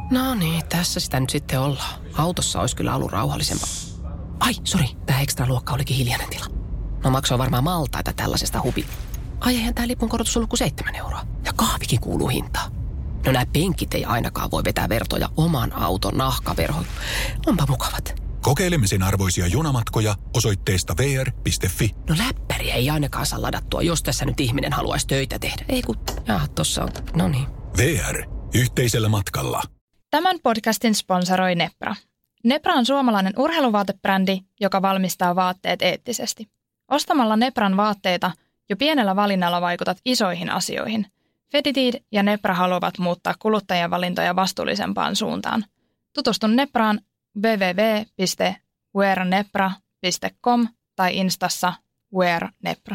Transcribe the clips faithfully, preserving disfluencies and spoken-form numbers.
No niin, tässä sitä nyt sitten ollaan. Autossa olisi kyllä ollut rauhallisempaa. Ai, sori, tämä ekstra luokka olikin hiljainen tila. No maksoi varmaan maltaita tällaisesta hubi. Ai eihän tämä lipun korotus ollut kuin seitsemän euroa. Ja kahvikin kuuluu hintaan. No nämä penkit ei ainakaan voi vetää vertoja oman auton nahkaverhoon. Onpa mukavat. Kokeilemisen arvoisia junamatkoja osoitteesta v r piste f i. No läppäriä ei ainakaan saa ladattua, jos tässä nyt ihminen haluaisi töitä tehdä. Ei kun, jaa, tossa on, no niin. V R. Yhteisellä matkalla. Tämän podcastin sponsoroi Nepra. Nepra on suomalainen urheiluvaatebrändi, joka valmistaa vaatteet eettisesti. Ostamalla Nepran vaatteita jo pienellä valinnalla vaikutat isoihin asioihin. Fetitid ja Nepra haluavat muuttaa kuluttajien valintoja vastuullisempaan suuntaan. Tutustu Nepraan double-u double-u double-u piste wearnepra piste com tai instassa wearnepra.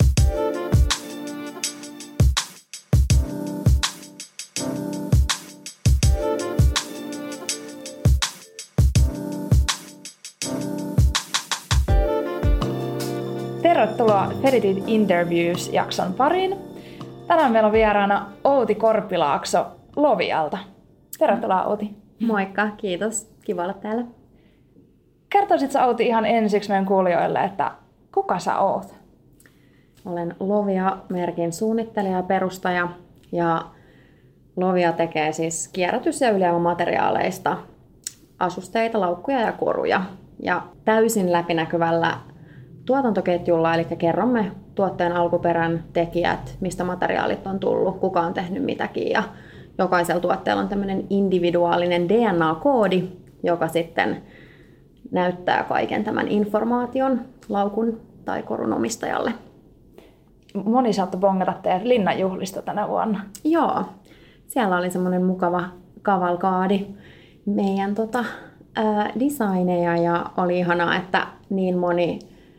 Tervetuloa Fetitid Interviews-jakson pariin. Tänään meillä on vieraana Outi Korpilaakso Lovialta. Tervetuloa Outi. Moikka, kiitos. Kiva olla täällä. Kertoisitko Outi ihan ensiksi meidän kuulijoille, että kuka sä oot? Olen Lovia-merkin suunnittelija ja perustaja. Ja Lovia tekee siis kierrätys- ja ylijäämämateriaaleista asusteita, laukkuja ja koruja. Ja täysin läpinäkyvällä tuotantoketjulla, eli kerromme tuotteen alkuperän, tekijät, mistä materiaalit on tullut, kuka on tehnyt mitäkin. Ja jokaisella tuotteella on tämmöinen individuaalinen D N A-koodi, joka sitten näyttää kaiken tämän informaation laukun tai korun omistajalle. Moni saattoi bongata teidän linnanjuhlista tänä vuonna. Joo, siellä oli semmoinen mukava kavalkaadi meidän tota, ää, designeja ja oli ihanaa, että niin moni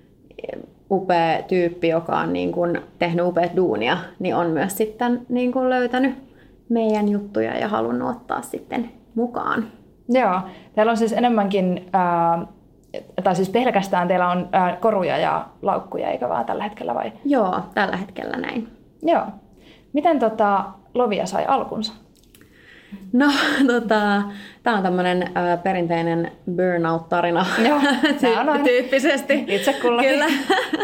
upea tyyppi, joka on niin kuin tehnyt upeat duunia, niin on myös sitten niin kuin löytänyt meidän juttuja ja halunnut ottaa sitten mukaan. Joo, teillä on siis enemmänkin, ää, tai siis pelkästään teillä on ää, koruja ja laukkuja, eikä vaan tällä hetkellä vai? Joo, tällä hetkellä näin. Joo. Miten tota Lovia sai alkunsa? No, tota, tämä on tämmöinen äh, perinteinen burnout-tarina. Joo, Ty- tyyppisesti. Itse kullakin. Kyllä.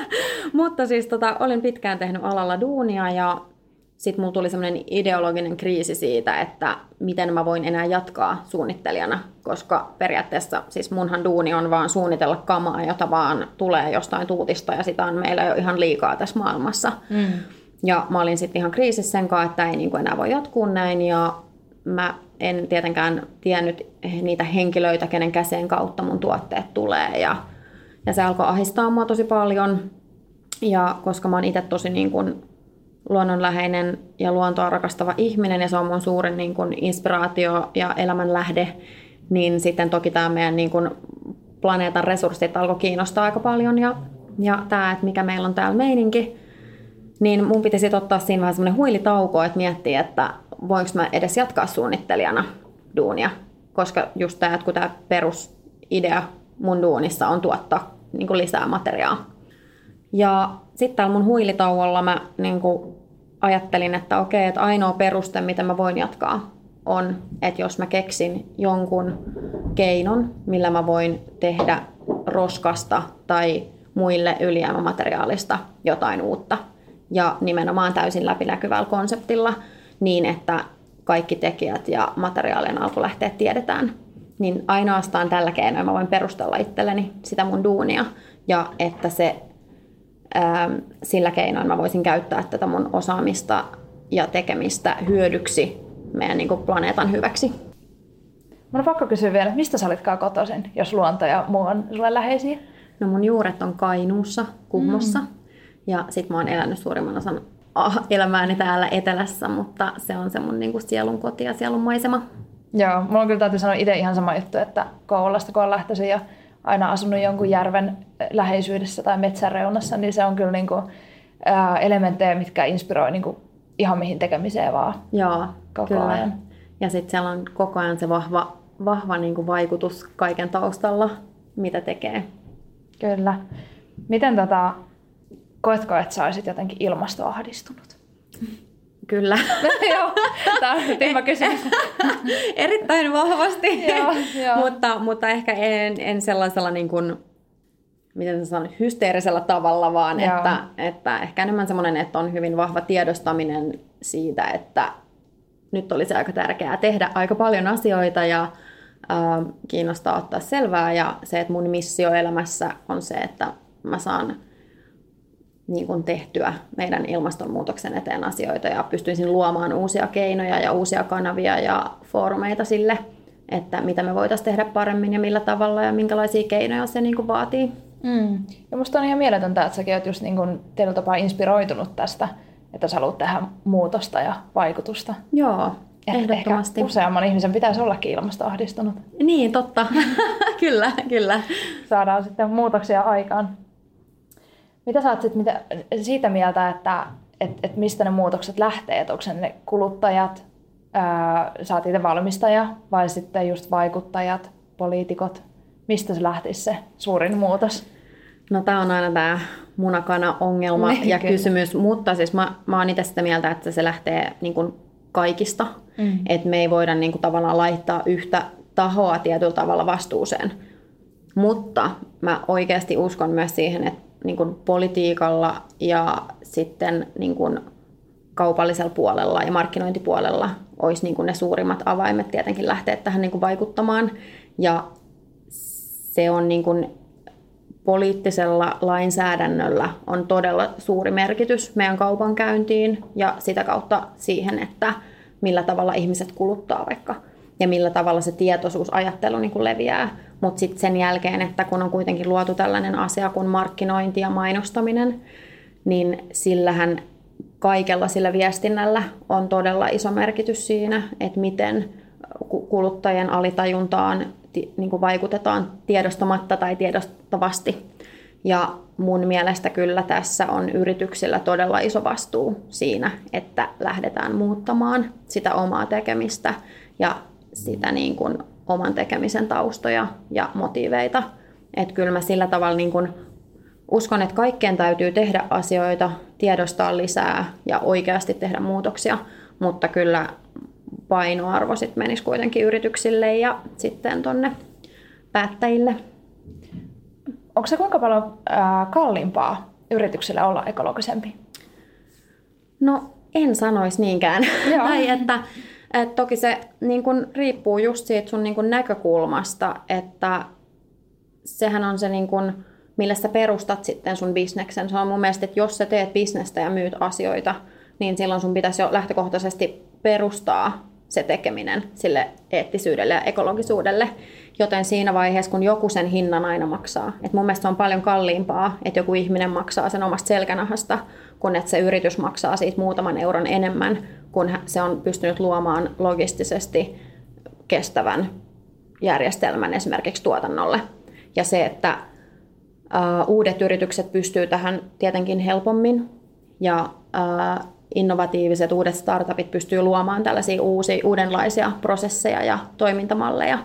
Mutta siis tota, olin pitkään tehnyt alalla duunia ja sitten mulla tuli semmoinen ideologinen kriisi siitä, että miten mä voin enää jatkaa suunnittelijana, koska periaatteessa siis munhan duuni on vaan suunnitella kamaa, jota vaan tulee jostain tuutista ja sitä on meillä jo ihan liikaa tässä maailmassa. Mm. Ja mä olin sitten ihan kriisissä sen kanssa, että ei niin kuin enää voi jatkuu näin ja mä en tietenkään tiennyt niitä henkilöitä, kenen käsien kautta mun tuotteet tulee. Ja, ja se alkoi ahdistaa mua tosi paljon. Ja koska mä oon itse tosi niin kuin luonnonläheinen ja luontoa rakastava ihminen, ja se on mun suurin niin kuin inspiraatio ja elämänlähde, niin sitten toki tämä meidän niin kuin planeetan resurssit alkoi kiinnostaa aika paljon. Ja, ja tämä, että mikä meillä on täällä meininki, niin mun piti sitten ottaa siinä vähän semmoinen huilitauko, että miettiä, että voinko mä edes jatkaa suunnittelijana duunia, koska just tämä, että kun tämä perusidea mun duunissa on tuottaa niin kuin lisää materiaa. Ja sitten täällä mun huilitauolla mä niin kuin ajattelin, että okei, että ainoa peruste, miten mä voin jatkaa, on, että jos mä keksin jonkun keinon, millä mä voin tehdä roskasta tai muille ylijäämämateriaalista jotain uutta. Ja nimenomaan täysin läpinäkyvällä konseptilla, niin että kaikki tekijät ja materiaalien alkulähteet tiedetään, niin ainoastaan tällä keinoin mä voin perustella itselleni sitä mun duunia, ja että se, ää, sillä keinoin mä voisin käyttää tätä mun osaamista ja tekemistä hyödyksi meidän niin kuin planeetan hyväksi. Mun on pakko kysyä vielä, että mistä sä olitkaan kotoisin, jos luonto ja muu on sulle läheisiä? No mun juuret on Kainuussa, Kuhmossa, mm. ja sit mä oon elänyt suurimman osan elämääni täällä etelässä, mutta se on se mun niin kuin sielun koti ja sielun maisema. Joo, mulla on kyllä täytyy sanoa itse ihan sama juttu, että Kouvolasta kun on lähtöisin ja aina asunut jonkun järven läheisyydessä tai metsän reunassa, niin se on kyllä niin kuin, ää, elementtejä, mitkä inspiroi niin kuin ihan mihin tekemiseen vaan. Joo, koko kyllä. ajan. Ja sitten siellä on koko ajan se vahva, vahva niin kuin vaikutus kaiken taustalla, mitä tekee. Kyllä. Miten tota, koetko, että sä olisit jotenkin ilmastoahdistunut? Kyllä. Joo, tämä on tyhmä kysymys. Erittäin vahvasti, joo, joo. mutta, mutta ehkä en, en sellaisella niin kuin, miten sanon, hysteerisellä tavalla, vaan että, että ehkä enemmän semmoinen, että on hyvin vahva tiedostaminen siitä, että nyt olisi aika tärkeää tehdä aika paljon asioita ja äh, kiinnostaa ottaa selvää. Ja se, että mun missio elämässä on se, että mä saan niin kuin tehtyä meidän ilmastonmuutoksen eteen asioita ja pystyisin luomaan uusia keinoja ja uusia kanavia ja foorumeita sille, että mitä me voitaisiin tehdä paremmin ja millä tavalla ja minkälaisia keinoja se niin kuin vaatii. Mm. Ja musta on ihan mieletöntä, että säkin oot just niin kuin tietyllä tapaa inspiroitunut tästä, että sä haluat tehdä muutosta ja vaikutusta. Joo, Et ehdottomasti. Ehkä useamman ihmisen pitäisi ollakin ilmastoahdistunut. Niin, totta. kyllä, kyllä. Saadaan sitten muutoksia aikaan. Mitä sä oot sit, mitä, siitä mieltä, että et, et mistä ne muutokset lähtee? Et onko ne kuluttajat, ää, sä oot itse valmistaja vai sitten just vaikuttajat, poliitikot? Mistä se lähtisi se suurin muutos? No tää on aina tää munakana-ongelma niin, ja kyllä. kysymys, mutta siis mä, mä oon itse sitä mieltä, että se lähtee niin kuin kaikista. Mm. Että me ei voida niin kuin tavallaan laittaa yhtä tahoa tietyllä tavalla vastuuseen. Mutta mä oikeasti uskon myös siihen, että niin kuin politiikalla ja sitten niin kuin kaupallisella puolella ja markkinointipuolella olisi niin kuin ne suurimmat avaimet tietenkin lähteä tähän niin kuin vaikuttamaan. Ja se on niin kuin poliittisella lainsäädännöllä on todella suuri merkitys meidän kaupankäyntiin ja sitä kautta siihen, että millä tavalla ihmiset kuluttaa vaikka ja millä tavalla se tietoisuusajattelu niin kuin leviää. Mutta sitten sen jälkeen, että kun on kuitenkin luotu tällainen asia kuin markkinointi ja mainostaminen, niin sillähän kaikella sillä viestinnällä on todella iso merkitys siinä, että miten kuluttajien alitajuntaan niin kuin vaikutetaan tiedostamatta tai tiedostavasti. Ja mun mielestä kyllä tässä on yrityksillä todella iso vastuu siinä, että lähdetään muuttamaan sitä omaa tekemistä ja sitä niin kuin oman tekemisen taustoja ja motiiveita. Että kyllä mä sillä tavalla niin kuin uskon, että kaikkeen täytyy tehdä asioita, tiedostaa lisää ja oikeasti tehdä muutoksia, mutta kyllä painoarvo sit menisi kuitenkin yrityksille ja sitten tonne päättäjille. Onko se kuinka paljon ää, kalliimpaa yrityksille olla ekologisempi? No en sanoisi niinkään. tai että, että toki se niin kun riippuu just siitä sun niin kun näkökulmasta, että sehän on se, niin kun, millä sä perustat sitten sun bisneksen. Se on mun mielestä, että jos sä teet bisnestä ja myyt asioita, niin silloin sun pitäisi jo lähtökohtaisesti perustaa se tekeminen sille eettisyydelle ja ekologisuudelle. Joten siinä vaiheessa, kun joku sen hinnan aina maksaa, että mun mielestä se on paljon kalliimpaa, että joku ihminen maksaa sen omasta selkänahasta, kun että se yritys maksaa siitä muutaman euron enemmän, kun se on pystynyt luomaan logistisesti kestävän järjestelmän esimerkiksi tuotannolle. Ja se, että uh, uudet yritykset pystyy tähän tietenkin helpommin ja uh, innovatiiviset uudet startupit pystyy luomaan tällaisia uusia, uudenlaisia prosesseja ja toimintamalleja.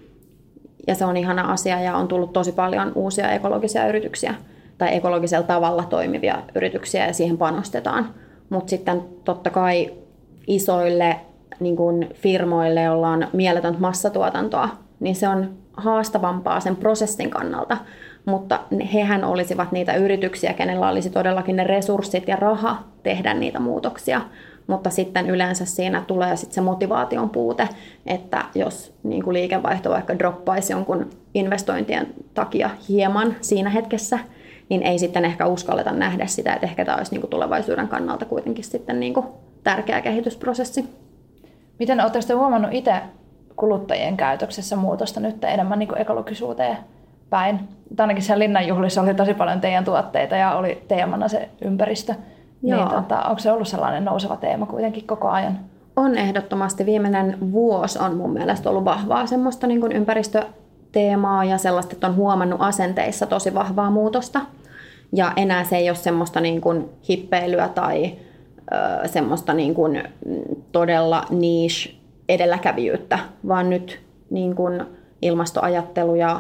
Ja se on ihana asia ja on tullut tosi paljon uusia ekologisia yrityksiä tai ekologisella tavalla toimivia yrityksiä ja siihen panostetaan. Mutta sitten totta kai isoille niin kun firmoille, joilla on mieletöntä massatuotantoa, niin se on haastavampaa sen prosessin kannalta. Mutta hehän olisivat niitä yrityksiä, kenellä olisi todellakin ne resurssit ja raha tehdä niitä muutoksia. Mutta sitten yleensä siinä tulee sitten se motivaation puute, että jos niin kuin liikevaihto vaikka droppaisi jonkun investointien takia hieman siinä hetkessä, niin ei sitten ehkä uskalleta nähdä sitä, että ehkä tämä olisi niin kuin tulevaisuuden kannalta kuitenkin sitten niin kuin tärkeä kehitysprosessi. Miten olette sitten huomannut itse kuluttajien käytöksessä muutosta nyt enemmän niin kuin ekologisuuteen päin? Ainakin siellä Linnanjuhlissa oli tosi paljon teidän tuotteita ja oli teemana se ympäristö. Niin, tota, onko se ollut sellainen nouseva teema kuitenkin koko ajan? On ehdottomasti. Viimeinen vuosi on mun mielestä ollut vahvaa semmoista niin kuin ympäristöteemaa ja sellaista, että on huomannut asenteissa tosi vahvaa muutosta. Ja enää se ei ole semmoista niin kuin hippeilyä tai ö, semmoista niin kuin todella niche edelläkävijyyttä, vaan nyt niin kuin ilmastoajattelu ja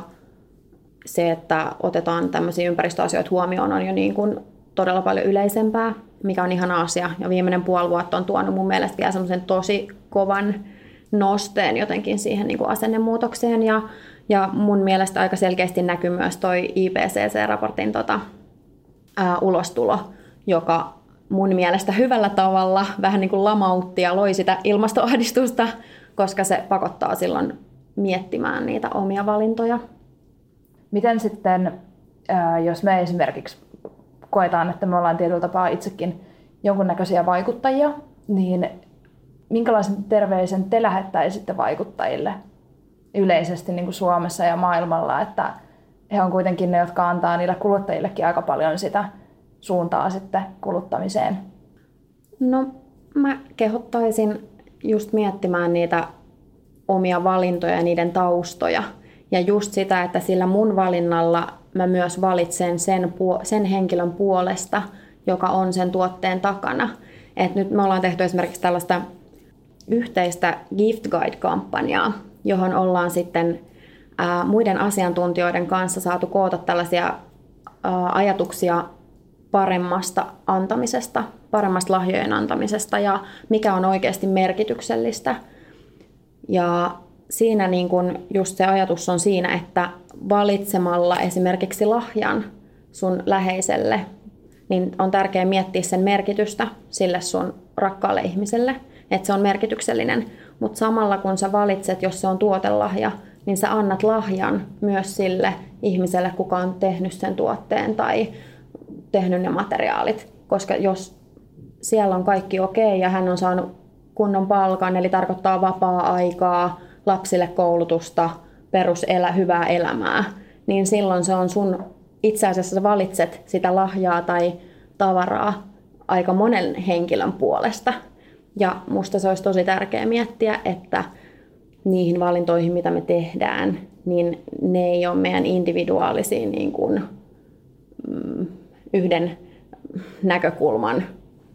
se, että otetaan tämmöisiä ympäristöasioita huomioon, on jo niin kuin todella paljon yleisempää. mikä on ihana asia. Ja viimeinen puoli vuotta on tuonut mun mielestä vielä semmoisen tosi kovan nosteen jotenkin siihen niin kuin asennemuutokseen. Ja, ja mun mielestä aika selkeästi näkyy myös toi I P C C-raportin tota, ää, ulostulo, joka mun mielestä hyvällä tavalla vähän niin kuin lamautti ja loi sitä ilmastoahdistusta, koska se pakottaa silloin miettimään niitä omia valintoja. Miten sitten, jos me esimerkiksi koetaan, että me ollaan tietyllä tapaa itsekin jonkunnäköisiä vaikuttajia, niin minkälaisen terveisen te lähettäisitte vaikuttajille yleisesti niin kuin Suomessa ja maailmalla, että he on kuitenkin ne, jotka antaa niille kuluttajillekin aika paljon sitä suuntaa sitten kuluttamiseen? No, mä kehottaisin just miettimään niitä omia valintoja ja niiden taustoja. Ja just sitä, että sillä mun valinnalla mä myös valitsen sen, sen henkilön puolesta, joka on sen tuotteen takana. Et nyt me ollaan tehty esimerkiksi tällaista yhteistä Gift Guide-kampanjaa, johon ollaan sitten ää, muiden asiantuntijoiden kanssa saatu koota tällaisia ää, ajatuksia paremmasta antamisesta, paremmasta lahjojen antamisesta ja mikä on oikeasti merkityksellistä. Ja siinä niin kun just se ajatus on siinä, että valitsemalla esimerkiksi lahjan sun läheiselle, niin on tärkeää miettiä sen merkitystä sille sun rakkaalle ihmiselle, että se on merkityksellinen. Mutta samalla kun sä valitset, jos se on tuotelahja, niin sä annat lahjan myös sille ihmiselle, kuka on tehnyt sen tuotteen tai tehnyt ne materiaalit. Koska jos siellä on kaikki okei ja hän on saanut kunnon palkan, eli tarkoittaa vapaa-aikaa, lapsille koulutusta, peruselä, hyvää elämää, niin silloin se on sun, itse asiassa sä valitset sitä lahjaa tai tavaraa aika monen henkilön puolesta. Ja musta se olisi tosi tärkeää miettiä, että niihin valintoihin, mitä me tehdään, niin ne ei ole meidän individuaalisia niin kuin, mm, yhden näkökulman,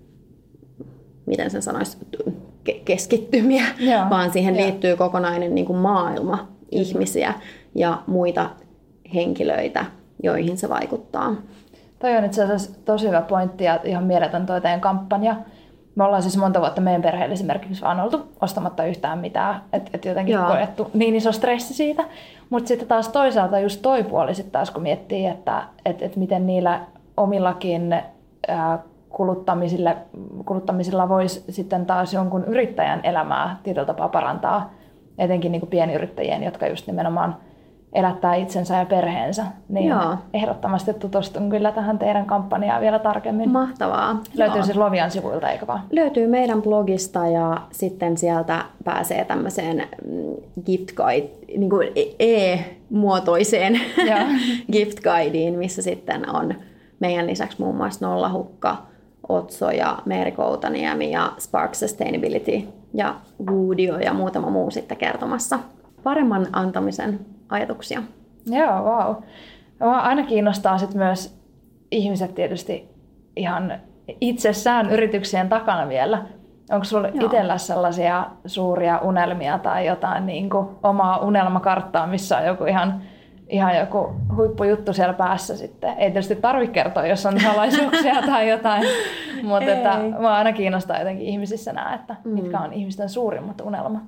miten sen sanoisi, keskittymiä, Joo, vaan siihen jo. liittyy kokonainen niin kuin maailma ihmisiä ja muita henkilöitä, joihin se vaikuttaa. Toi on itse asiassa tosi hyvä pointti ja ihan mieletön toi teidän kampanja. Me ollaan siis monta vuotta meidän perheelle esimerkiksi vaan oltu ostamatta yhtään mitään, että et jotenkin Joo. koettu niin iso stressi siitä. Mutta sitten taas toisaalta just toi puoli sit taas kun miettii, että et, et miten niillä omillakin ää, Kuluttamisilla, kuluttamisilla voisi sitten taas jonkun yrittäjän elämää tietyllä tapaa parantaa, etenkin niin kuin pienyrittäjien, jotka just nimenomaan elättää itsensä ja perheensä. Niin Joo. ehdottomasti tutustun kyllä tähän teidän kampanjaan vielä tarkemmin. Mahtavaa. Löytyy siis Lovian sivuilta, eikö vaan? Löytyy meidän blogista ja sitten sieltä pääsee tämmöiseen gift guide, niin kuin e-muotoiseen gift guideen, missä sitten on meidän lisäksi muun muassa Nollahukka, Otso ja Meeri Koutaniemi ja Spark Sustainability ja Woodio ja muutama muu sitten kertomassa paremman antamisen ajatuksia. Joo, vau. Wow. Aina kiinnostaa sit myös ihmiset tietysti ihan itsessään yrityksien takana vielä. Onko sulla itsellä sellaisia suuria unelmia tai jotain niin kuin omaa unelmakarttaa, missä on joku ihan Ihan joku huippujuttu siellä päässä sitten. Ei tietysti tarvitse kertoa, jos on salaisuuksia tai jotain, mutta että mua aina kiinnostaa jotenkin ihmisissä nämä, että mm. mitkä on ihmisten suurimmat unelmat.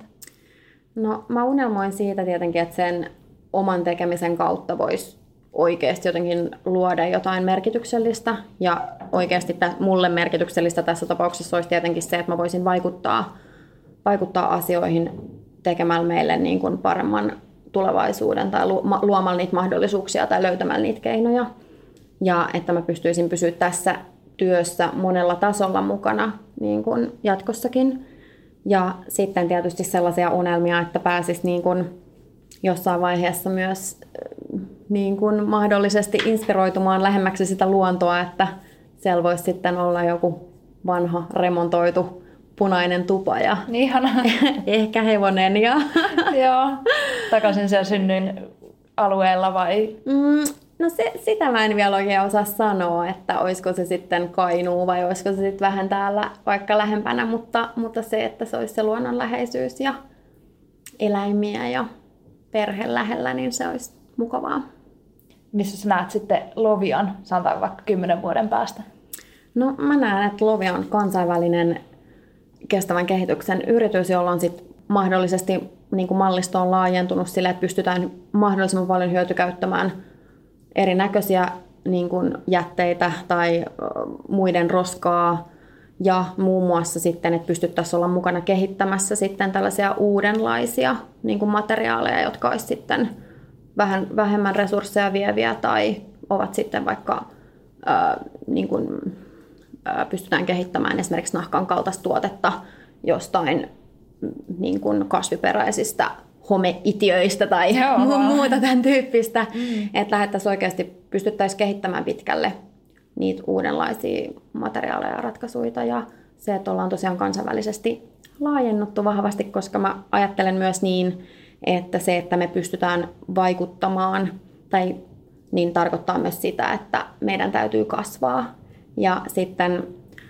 No mä unelmoin siitä tietenkin, että sen oman tekemisen kautta voisi oikeasti jotenkin luoda jotain merkityksellistä. Ja oikeasti mulle merkityksellistä tässä tapauksessa olisi tietenkin se, että mä voisin vaikuttaa, vaikuttaa asioihin tekemällä meille niin kuin paremman tulevaisuuden tai luomalla niitä mahdollisuuksia tai löytämällä niitä keinoja. Ja että mä pystyisin pysyä tässä työssä monella tasolla mukana niin kuin jatkossakin. Ja sitten tietysti sellaisia unelmia, että pääsis niin kuin jossain vaiheessa myös niin kuin mahdollisesti inspiroitumaan lähemmäksi sitä luontoa, että siellä voisi sitten olla joku vanha remontoitu punainen tupa ja ehkä hevonen. Ja Joo. Takaisin siellä synnyin alueella vai? Mm, no se, sitä mä en vielä oikein osaa sanoa, että olisiko se sitten Kainuu vai olisiko se sitten vähän täällä vaikka lähempänä, mutta, mutta se, että se olisi se luonnonläheisyys ja eläimiä ja perhe lähellä, niin se olisi mukavaa. Missä sä näet sitten Lovian, sanotaan vaikka kymmenen vuoden päästä? No mä näen, että Lovi on kansainvälinen kestävän kehityksen yritys, jolla on sit mahdollisesti niin kuin mallisto on laajentunut sille, että pystytään mahdollisimman paljon hyötykäyttämään erinäköisiä niin kuin jätteitä tai muiden roskaa ja muun muassa sitten, että pystyttäisiin olla mukana kehittämässä sitten tällaisia uudenlaisia niin kuin materiaaleja, jotka olisi sitten vähän vähemmän resursseja vieviä tai ovat sitten vaikka ää, niin kuin, ää, pystytään kehittämään esimerkiksi nahkan kaltaista tuotetta jostain niin kuin kasviperäisistä homeitiöistä tai Joo, muuta tämän tyyppistä, mm. että lähdettäisiin oikeasti pystyttäisiin kehittämään pitkälle niitä uudenlaisia materiaaleja ja ratkaisuja ja se, että ollaan tosiaan kansainvälisesti laajennuttu vahvasti, koska mä ajattelen myös niin, että se, että me pystytään vaikuttamaan, tai niin tarkoittaa myös sitä, että meidän täytyy kasvaa. Ja sitten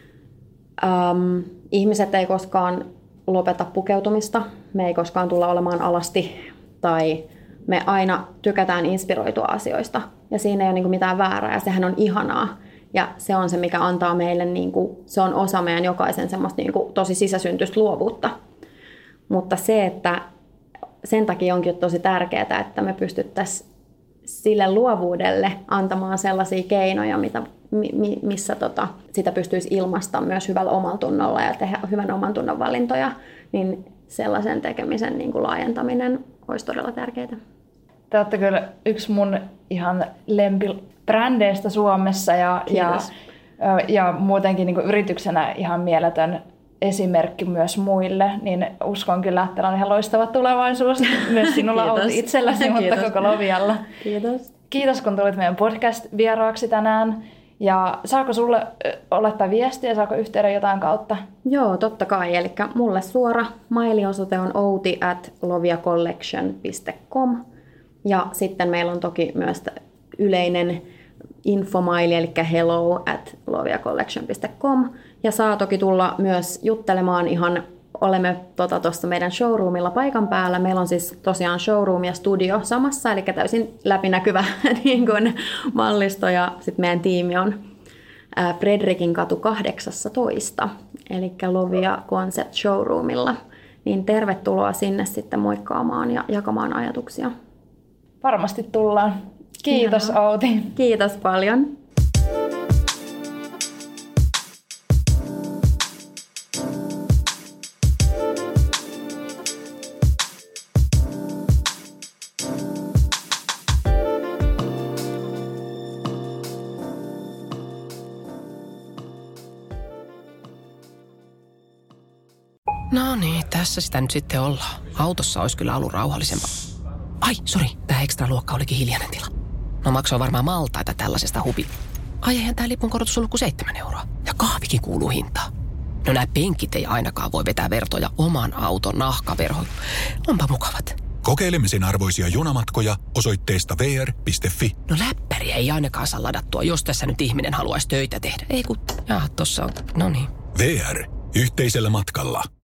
äm, ihmiset ei koskaan lopeta pukeutumista, me ei koskaan tulla olemaan alasti, tai me aina tykätään inspiroitua asioista. Ja siinä ei ole niin kuin mitään väärää, ja sehän on ihanaa. Ja se on se, mikä antaa meille, niin kuin, se on osa meidän jokaisen semmoista niin kuin, tosi sisäsyntyistä luovuutta. Mutta se, että sen takia onkin tosi tärkeää, että me pystyttäisiin sille luovuudelle antamaan sellaisia keinoja, mitä, mi, missä tota, sitä pystyisi ilmaistamaan myös hyvällä omantunnolla ja tehdä hyvän omantunnon valintoja, niin sellaisen tekemisen niin kuin laajentaminen olisi todella tärkeää. Te olette kyllä yksi mun ihan lempibrändeistä Suomessa ja, ja, ja muutenkin niin kuin yrityksenä ihan mieletön esimerkki myös muille, niin uskon kyllä, että on ihan loistava tulevaisuus myös sinulla Outi itselläsi, mutta koko Lovialla. Kiitos. Kiitos, kun tulit meidän podcast-vieraaksi tänään. Ja saako sulle olettaa viestiä, saako yhteyden jotain kautta? Joo, totta kai. Eli mulle suora mailiosoite on outi at loviacollection piste com. Ja sitten meillä on toki myös yleinen infomaili, eli hello at loviacollection piste com. Ja saa toki tulla myös juttelemaan ihan, olemme tuossa tota, meidän showroomilla paikan päällä. Meillä on siis tosiaan showroom ja studio samassa, eli täysin läpinäkyvä niin kuin mallisto. Ja sitten meidän tiimi on ää, Fredrikin katu kahdeksantoista, eli Lovia Concept Showroomilla. Niin tervetuloa sinne sitten moikkaamaan ja jakamaan ajatuksia. Varmasti tullaan. Kiitos Ihanaa. Outi. Kiitos paljon. No niin, tässä sitä nyt sitten ollaan. Autossa olisi kyllä ollut rauhallisempaa. Ai, sori, tämä ekstra luokka olikin hiljainen tila. No maksoi varmaan maltaita tällaisesta hubi. Ai, eihän tämä lipun korotus ollut kuin seitsemän euroa. Ja kahvikin kuuluu hintaan. No nämä penkit ei ainakaan voi vetää vertoja oman auton nahkaverhoon. Onpa mukavat. Kokeilemisen arvoisia junamatkoja osoitteesta v r piste f i. No läppäriä ei ainakaan saa ladattua, jos tässä nyt ihminen haluaisi töitä tehdä. Ei kun, jaa, tossa on, no niin. V R. Yhteisellä matkalla.